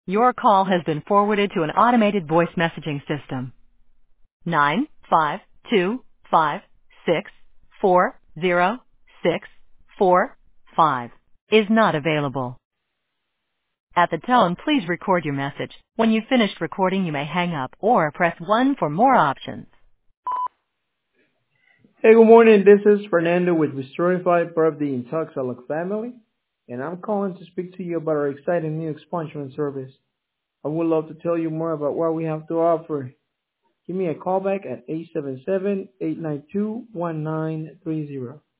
Your call has been forwarded to an automated voice messaging system. 952564065 is not available. At the tone, please record your message. When you've finished recording, you may hang up or press 1 for more options. Hey, good morning. This is Fernando with Restorify, part of the Intoxalog family, and I'm calling to speak to you about our exciting new expungement service. I would love to tell you more about what we have to offer. Give me a call back at 877-892-1930.